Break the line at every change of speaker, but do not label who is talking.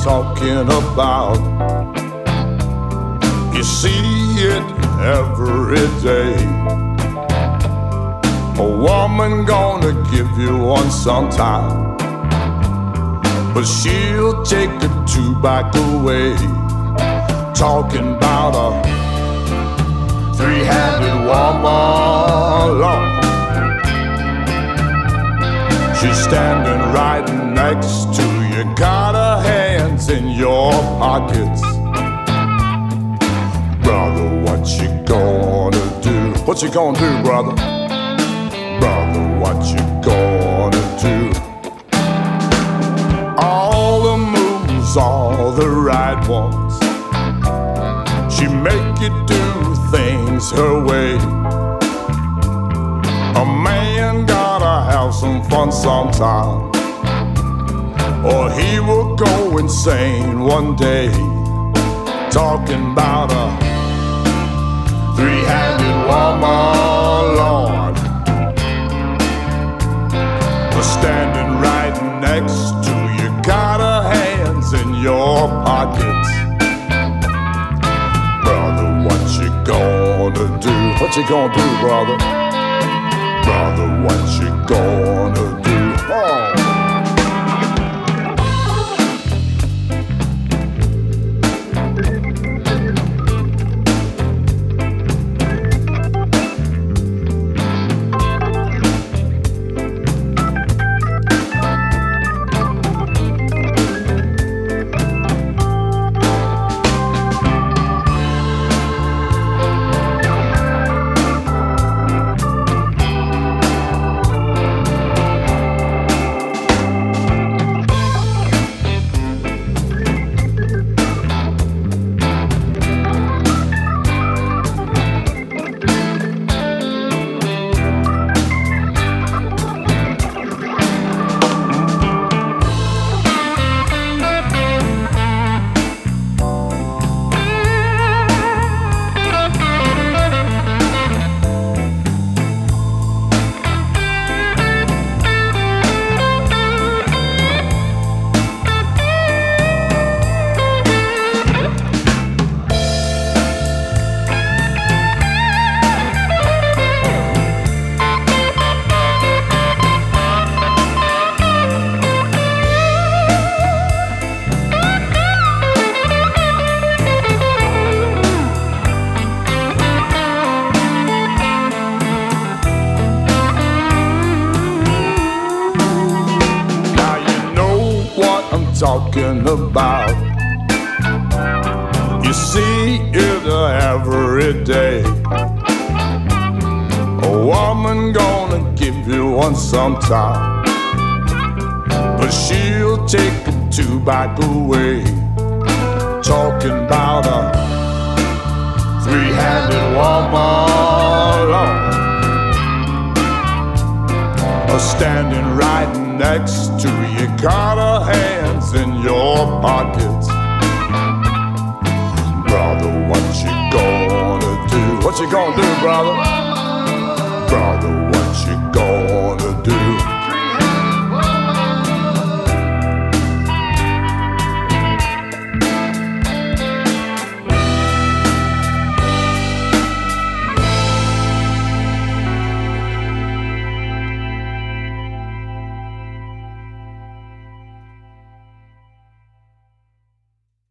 talking about. You see it every day. A woman gonna give you one sometime, but she'll take the two back away. Talking about a three-handed woman, Lord. She's standing right next to you, got her hands in your pockets. Brother, what you gonna do? What you gonna do, brother? Brother, what you gonna do? All the moves, all the right ones. She make you do things her way. A man gotta have some fun sometime, or he will go insane one day. Talking about a three-handed woman, Lord. Standing right next to you, got her hands in your pockets. Brother, what you gonna do? What you gonna do, brother? Brother, what you gonna do? Oh. Talking about. You see it every day. A woman gonna give you one sometime, but she'll take the two back away. Talking about a three-handed woman, Lord. Standing right next to you, got her hands in your pockets. Brother, what you gonna do? What you gonna do, brother?